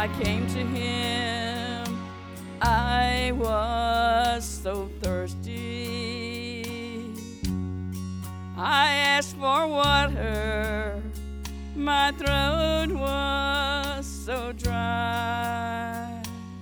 I came to him. I was so thirsty. I asked for water. My throat was so dry.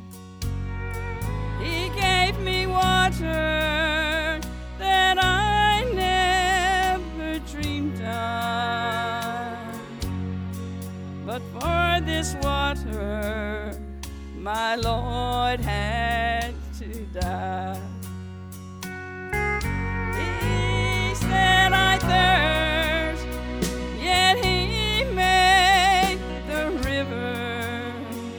He gave me water that I never dreamed of. But for this water, my Lord had to die. He said, I thirst, yet he made the river.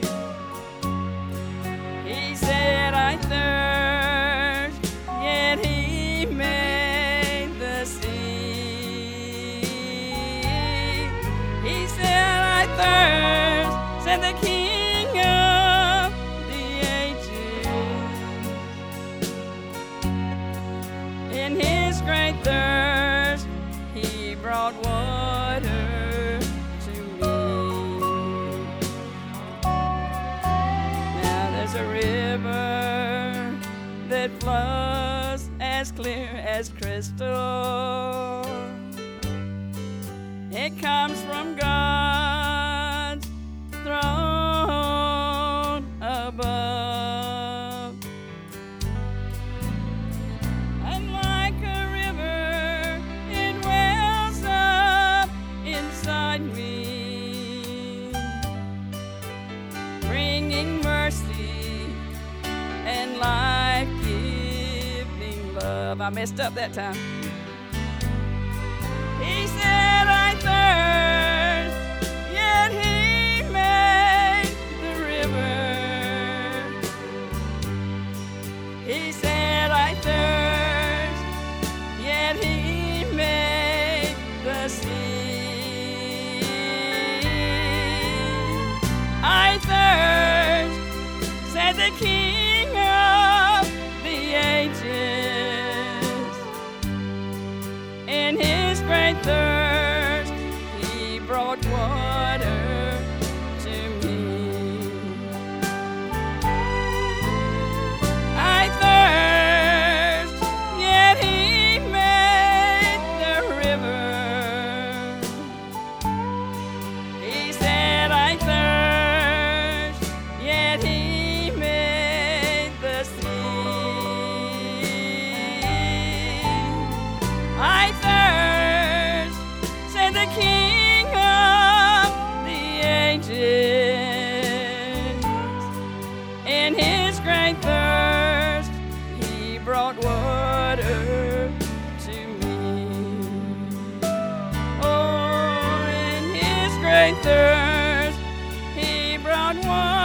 He said, I thirst, yet he made the sea. He said, I thirst, said the King of the ages. In his great thirst, he brought water to me. Now there's a river that flows as clear as crystal. It comes from God's throne above. And like a river, it wells up inside me, bringing mercy and life-giving love. I messed up that time. He said, I thirst, yet he made the river. He said, I thirst, yet he made the sea. I thirst, said the King of the ages. In his great thirst, he brought water to me. I thirst, yet he made the river. He said, I thirst, yet he made the sea. I thirst, said the King of the ages. In his great thirst, he brought water to me. Oh, in his great thirst, he brought water.